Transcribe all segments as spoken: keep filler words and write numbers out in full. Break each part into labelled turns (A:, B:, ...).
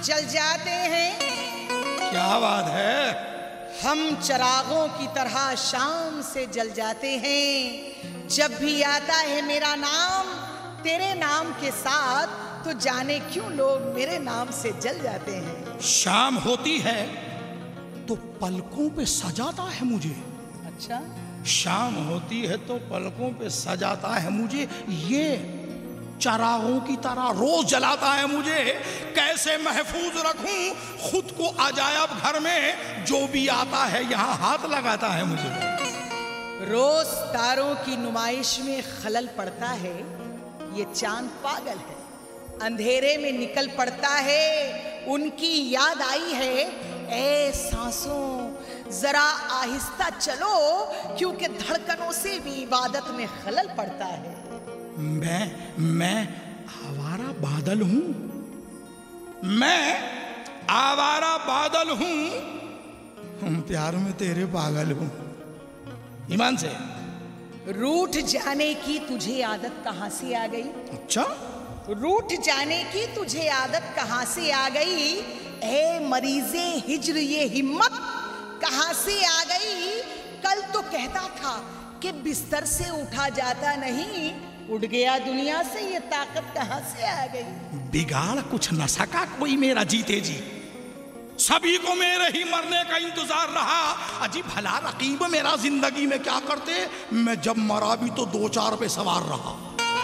A: जल जाते हैं।
B: क्या बात है।
A: हम चिरागों की तरह शाम से जल जाते हैं। जब भी आता है मेरा नाम तेरे नाम के साथ, तो जाने क्यों लोग मेरे नाम से जल जाते हैं।
B: शाम होती है तो पलकों पे सजाता है मुझे।
A: अच्छा,
B: शाम होती है तो पलकों पे सजाता है मुझे, ये चिरागों की तरह रोज जलाता है मुझे। कैसे महफूज रखूं खुद को अजायब घर में, जो भी आता है यहाँ हाथ लगाता है मुझे।
A: रोज तारों की नुमाइश में खलल पड़ता है, ये चांद पागल है, अंधेरे में निकल पड़ता है। उनकी याद आई है, ए सांसों जरा आहिस्ता चलो, क्योंकि धड़कनों से भी इबादत में खलल पड़ता है।
B: मैं मैं आवारा बादल हूं, मैं आवारा बादल हूं, हम प्यार में तेरे पागल हूं। ईमान से।
A: रूठ जाने की तुझे आदत कहां से आ गई?
B: अच्छा,
A: रूठ जाने की तुझे आदत कहां से आ गई? ए मरीजे हिज्र ये हिम्मत कहां से आ गई? कल तो कहता था कि बिस्तर से उठा जाता नहीं, उड़ गया दुनिया से, ये ताकत कहां से आ गई?
B: बिगाड़ कुछ न सका कोई मेरा जीते जी, सभी को मेरे ही मरने का इंतजार रहा। अजी भला रकीब मेरा जिंदगी में क्या करते, मैं जब मरा भी तो दो चार पे सवार रहा।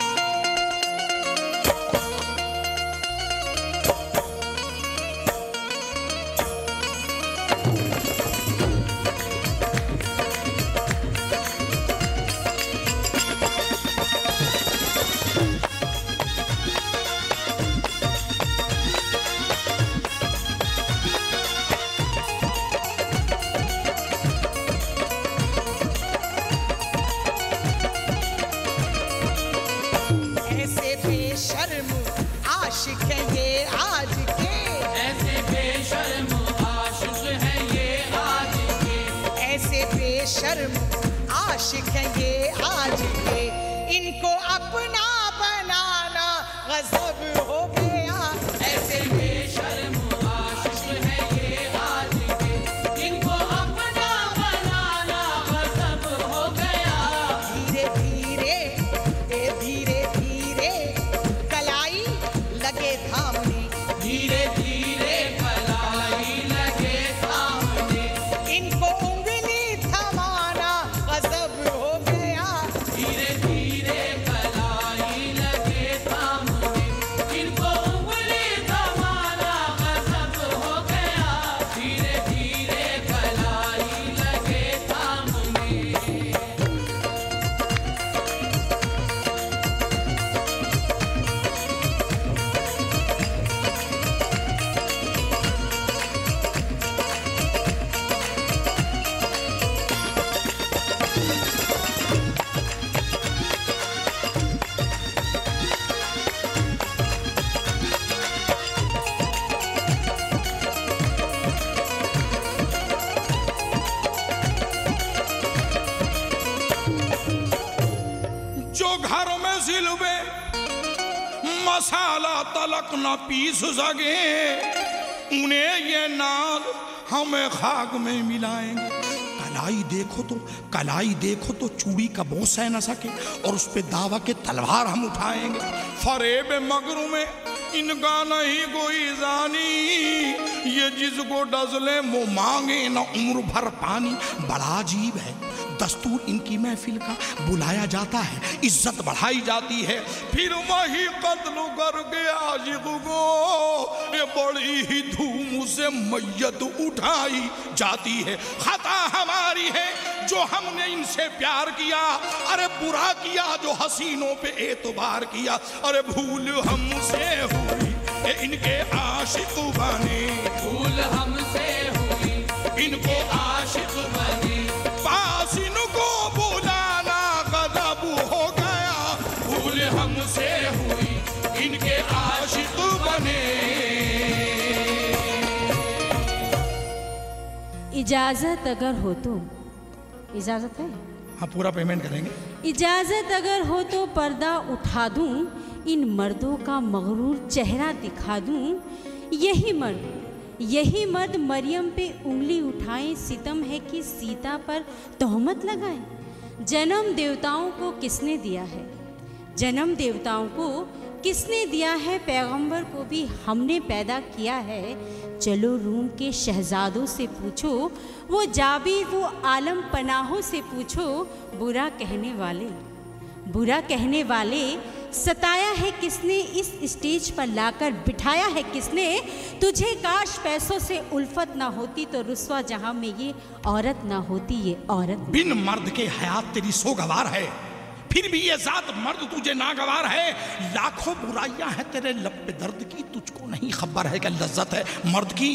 A: शर्म आशिक हैं ये आज के, इनको अपना बनाना गज़ब हो गया।
C: ऐसे बेशर्म आशिक हैं ये आज के, इनको अपना बनाना गज़ब हो गया।
A: धीरे धीरे ए धीरे धीरे कलाई लगे थामने,
C: धीरे धीरे कलाई लगे थामने,
A: इनको उंगली थमाना गज़ब हो गया।
C: धीरे धीरे कलाई लगे थामने, इनको उंगली थमाना गज़ब हो गया। धीरे धीरे कलाई लगे थामने।
B: जो घर में सिलवे मसाला तलक न पीस सके, उन्हें ये नाज हमें खाक में मिलाएंगे। कलाई देखो तो कलाई देखो तो चूड़ी का बोझ सह न सके, और उस पे दावा के तलवार हम उठाएंगे। फरेब मगरू में इनका नहीं कोई जानी, ये जिसको डजले वो मांगे न उम्र भर पानी। बड़ा अजीब है दस्तूर इनकी महफिल का, बुलाया जाता है इज्जत बढ़ाई जाती है, फिर वही कत्ल करके आशिक को ये बड़ी ही धूम से मैयत उठाई जाती है। खता हमारी है जो हमने इनसे प्यार किया, अरे बुरा किया जो हसीनों पे एतबार किया। अरे भूल हमसे हुई ये इनके आशिक बने,
C: भूल हमसे हुई
B: इनको
C: आशिक बने,
B: पास इनको बुलाना गज़ब हो गया। भूल हमसे हुई इनके आशिक बने।
D: इजाजत अगर हो तो, इजाजत है?
B: हाँ, पूरा पेमेंट करेंगे।
D: इजाजत अगर हो तो पर्दा उठा दूं, इन मर्दों का मगरूर चेहरा दिखा दूं, यही मर्द यही मर्द मरियम पे उंगली उठाएं, सितम है कि सीता पर तोहमत लगाएं। जन्म देवताओं को किसने दिया है? जन्म देवताओं को किसने दिया है? पैगंबर को भी हमने पैदा किया है। चलो रूम के शहजादों से पूछो, वो जाबीर वो आलम पनाहों से पूछो। बुरा कहने वाले बुरा कहने वाले सताया है किसने? इस स्टेज पर लाकर बिठाया है किसने? तुझे काश पैसों से उल्फत ना होती तो रुस्वा जहां में ये औरत ना होती, ये औरत।
B: बिन मर्द के हयात तेरी सोगवार है, फिर भी ये जात मर्द तुझे नागवार है। लाखों बुराइयां हैं तेरे लब पे दर्द की, तुझको नहीं खबर है कि लज्जत है मर्द की।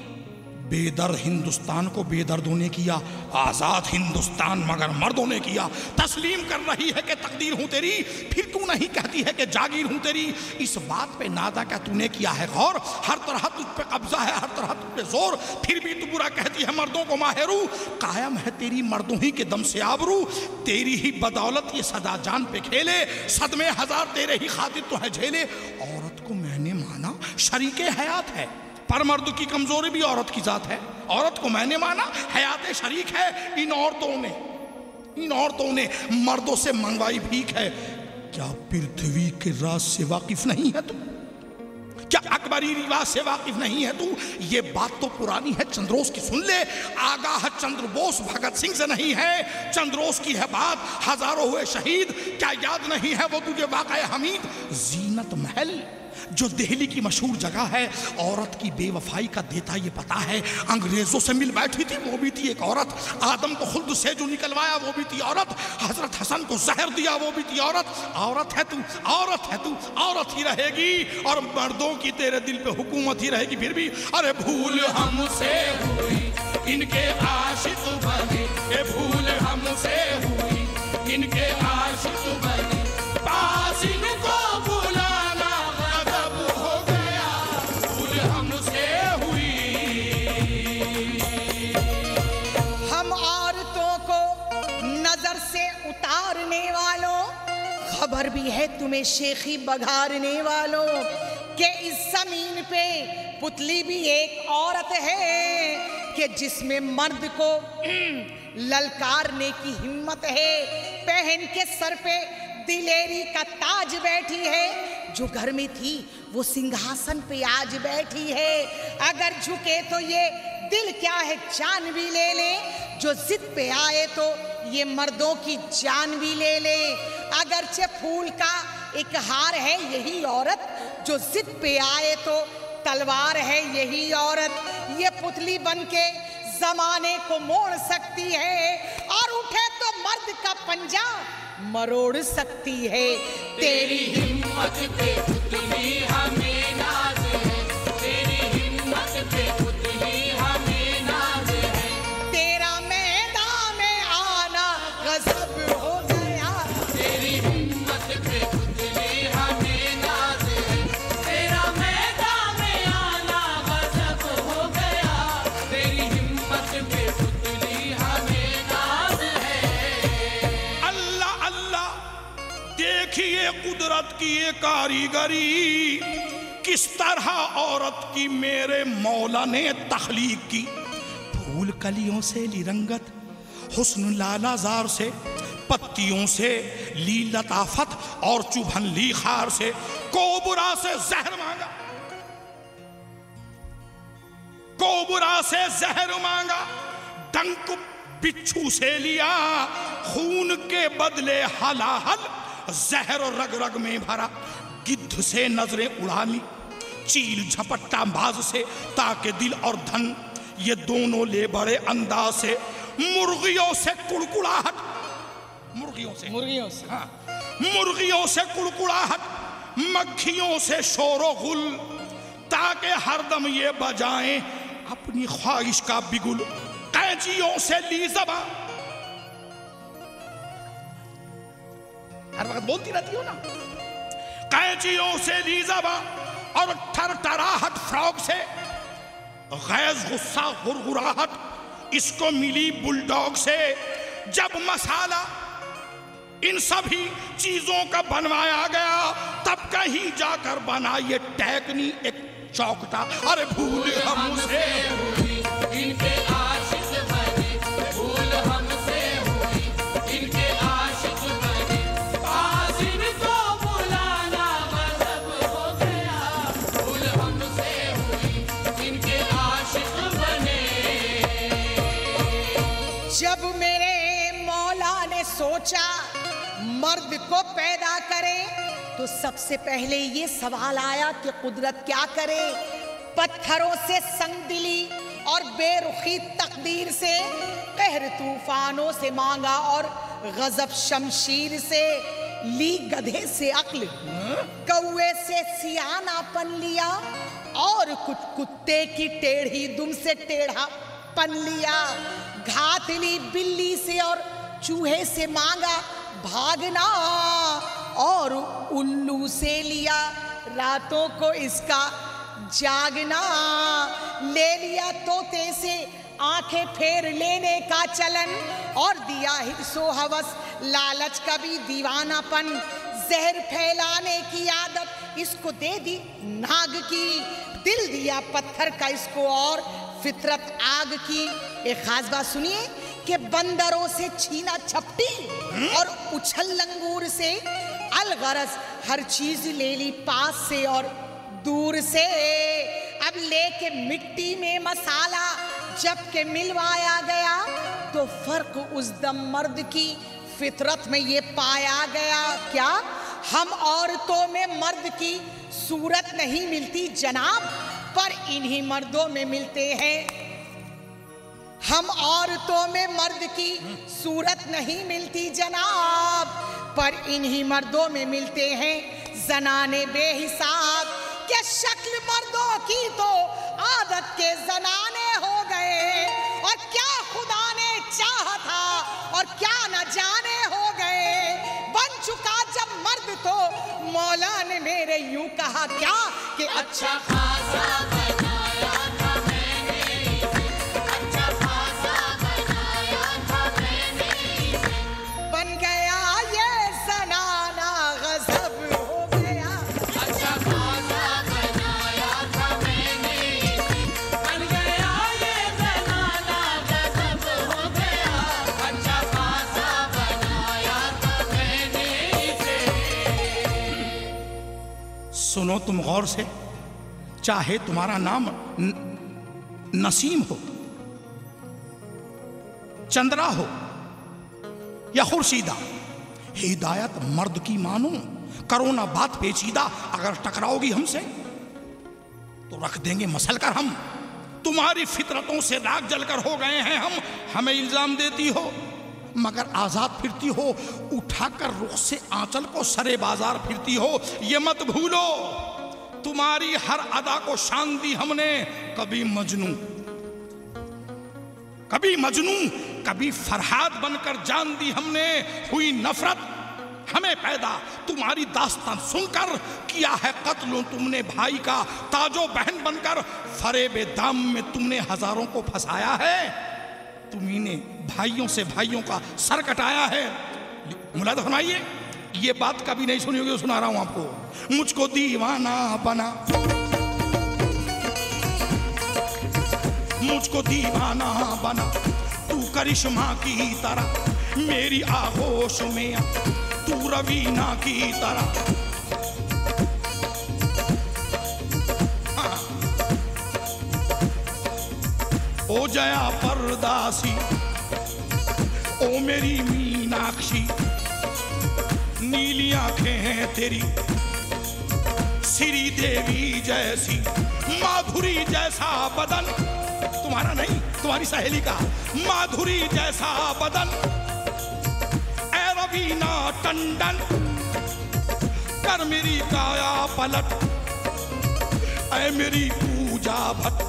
B: बेदर्द हिंदुस्तान को बेदर्दों ने किया, आजाद हिंदुस्तान मगर मर्दों ने किया। तस्लीम कर रही है कि तकदीर हूं तेरी, फिर तू नहीं कहती है कि जागीर हूं तेरी। इस बात पे नादा क्या तूने किया है गौर? हर तरह तुझ पे कब्जा है, हर तरह तुझ पे जोर, फिर भी तू बुरा कहती है मर्दों को माहेरू। कायम है तेरी मर्दों ही के दम से आबरू, तेरी ही बदौलत ये सदा जान पे खेले। सदमे हजार तेरे ही खातिर तो है झेले। औरत को मैंने माना शरीके हयात है, पर मर्द की कमजोरी भी औरत की जात है। औरत को मैंने माना हयात शरीक है। इन औरतों ने इन औरतों ने मर्दों से मंगवाई भीख है। क्या पृथ्वी के राज से वाकिफ नहीं है तू? क्या अकबरी रिवाज से वाकिफ नहीं है तू? ये बात तो पुरानी है चंद्रोस की, सुन ले। आगाह चंद्र बोस भगत सिंह से नहीं है, चंद्रोस की है बात। हजारों हुए शहीद, क्या याद नहीं है वो तुझे वाक़या हमीद? जीनत महल जो दिल्ली की मशहूर जगह है, औरत की बेवफाई का देता ये पता है। अंग्रेजों से मिल बैठी थी वो भी थी एक औरत, आदम को खुल्द से जो निकलवाया वो भी थी औरत, हजरत हसन को जहर दिया वो भी थी औरत। औरत है तू, औरत है तू, औरत ही रहेगी और मर्दों की तेरे दिल पे हुकूमत ही रहेगी फिर भी। अरे भूल
C: हमसे हुई इनके आशिक बने, ये भूल हमसे हुई इनके आशिक बने। पास इनको बुलाना गजब हो गया, भूल हमसे हुई।
A: हम औरतों को नजर से उतारने वालों, खबर भी है तुम्हें शेखी बघारने वालों कि इस जमीन पे पुतली भी एक औरत है कि जिसमें मर्द को ललकारने की हिम्मत है। पहन के सर पे दिलेरी का ताज बैठी है, जो घर में थी वो सिंहासन पे आज बैठी है। अगर झुके तो ये दिल क्या है जान भी ले ले, जो जिद पे आए तो ये मर्दों की जान भी ले ले। अगरचे फूल का एक हार है यही औरत, जो जिद पे आए तो तलवार है यही औरत। ये पुतली बनके जमाने को मोड़ सकती है और उठे तो मर्द का पंजा मरोड़ सकती है।
C: तेरी हिम्मत पे पुतली हमें नाज है, तेरी हिम्मत पे पुतली हमें नाज है।
A: तेरा मैदान में आना गजब हो गया,
C: तेरी हिम्मत पे पुतली हमें नाज है, तेरा मैदान में आना गजब हो गया। तेरी हिम्मत पे पुतली हमें नाज है।
B: अल्लाह अल्लाह, देखिए कुदरत की ये कारीगरी, किस तरह औरत की मेरे मौला ने तख्लीक की। फूल कलियों से ली रंगत, हुस्न लालाजार से, पत्तियों से ली लताफत और चुभन ली खार से। कोबरा से जहर मांगा, कोबरा से जहर मांगा, डंक बिच्छू से लिया, खून के बदले हलाहल जहर रग रग में भरा। गिद्ध से नजरें उड़ा ली, चील झपट्टा बाज से, ताकि दिल और धन ये दोनों ले बड़े अंदाज से। मुर्गियों से कुड़कुड़ाहट, मुर्गियों से
A: मुर्गियों से
B: हाँ, मुर्गियों से कुड़कुड़ाहट, मक्खियों से शोरो गुल, ताकि हरदम ये बजाएं अपनी ख्वाहिश का बिगुल। कैंचियों से ली ज़बां, हर वक्त बोलती रहती हो ना। कैंचियों से ली ज़बां और थरथराहट फ्रॉग से, गैज गुस्सा गुरगुराहट इसको मिली बुलडॉग से। जब मसाला इन सभी चीजों का बनवाया गया, तब कहीं जाकर बना ये टैकनी एक चौकटा। अरे भूल हमसे
C: हुई इनके आशिक बने, भूल हमसे हुई इनके आशिक बने, पास इनको बुलाना गजब हो गया, भूल हमसे हुई इनके आशिक बने।
A: जब मेरे मौला ने सोचा मर्द को पैदा करे तो सबसे पहले ये सवाल आया कि कुदरत क्या करे। पत्थरों से संगदिली और बेरुखी तकदीर से, कहर तूफानों से मांगा और गजब शमशीर से, ली गधे से अक्ल, कौवे से सियानापन लिया और कुछ कुत्ते की टेढ़ी दुम से टेढ़ा पन लिया, घात ली बिल्ली से और चूहे से मांगा भागना और उल्लू से लिया रातों को इसका जागना, ले लिया तोते से आंखें फेर लेने का चलन और दिया हिर्सो हवस लालच का भी दीवानापन, जहर फैलाने की आदत इसको दे दी नाग की, दिल दिया पत्थर का इसको और फितरत आग की। एक खास बात सुनिए कि बंदरों से छीना छपटी और उछल लंगूर से, अलगरज हर चीज ले ली पास से और दूर से, अब लेके मिट्टी में मसाला जबकि मिलवाया गया तो फर्क उस दम मर्द की फितरत में ये पाया गया। क्या हम औरतों में मर्द की सूरत नहीं मिलती जनाब, पर इन्हीं मर्दों में मिलते हैं। हम औरतों में मर्द की सूरत नहीं मिलती जनाब, पर इन्हीं मर्दों में मिलते हैं जनाने बेहिसाब। क्या शक्ल मर्दों की तो आदत के जनाने हो गए, और क्या खुदा ने चाहा था और क्या न जाने हो गए। बन चुका जब मर्द तो मौला ने मेरे यूं कहा क्या कि
C: अच्छा खासा बनाया था मैंने इसे, अच्छा खासा बनाया था मैंने इसे,
A: बन गया ये जनाना गजब हो गया।
C: अच्छा खासा बनाया था मैंने इसे, बन गया ये जनाना गजब हो गया, अच्छा खासा बनाया था मैंने इसे।
B: सुनो तुम गौर से, चाहे तुम्हारा नाम न, नसीम हो, चंद्रा हो या खुर्शीदा, हिदायत मर्द की मानो, करो ना बात पेचीदा। अगर टकराओगी हमसे तो रख देंगे मसल कर हम। तुम्हारी फितरतों से राग जलकर हो गए हैं हम। हमें इल्जाम देती हो मगर आजाद फिरती हो, उठाकर रुख से आंचल को सरे बाजार फिरती हो। ये मत भूलो तुम्हारी हर अदा को शान दी हमने। कभी मजनू कभी मजनू कभी फरहाद बनकर जान दी हमने। हुई नफरत हमें पैदा तुम्हारी दास्तान सुनकर, किया है कत्ल तुमने भाई का ताजो बहन बनकर। फरेबे दाम में तुमने हजारों को फंसाया है, तुम्ही ने भाइयों से भाइयों का सर कटाया है। मुलाद फरमाइए, ये बात कभी नहीं सुनी होगी, सुना रहा हूं आपको। मुझको दीवाना बना, मुझको दीवाना बना तू करिश्मा की तरह, मेरी आगोश में तू रवीना की तरह। हाँ। ओ जया परदासी, ओ मेरी मीनाक्षी, नीली आंखें हैं तेरी, श्री देवी जैसी, माधुरी जैसा बदन, तुम्हारा नहीं तुम्हारी सहेली का, माधुरी जैसा बदन, ए रवीना टंडन, कर मेरी काया पलट, ऐ मेरी पूजा भट्ट,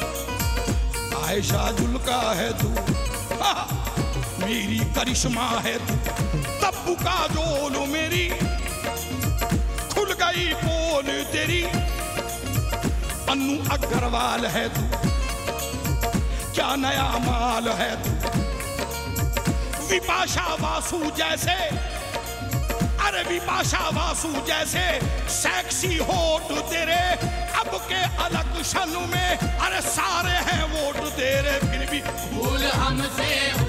B: आयशा जुल्का है तू, मेरी करिश्मा है तू, तब्बू का जोल मेरी, खुल गई पोल तेरी, अन्नू अग्रवाल है तू, क्या नया माल है तू, विपाशा वासु जैसे अरे विपाशा वासु जैसे सेक्सी होठ तेरे, अब के अलग शन में अरे सारे हैं वोट तेरे, फिर भी
C: भूल हमसे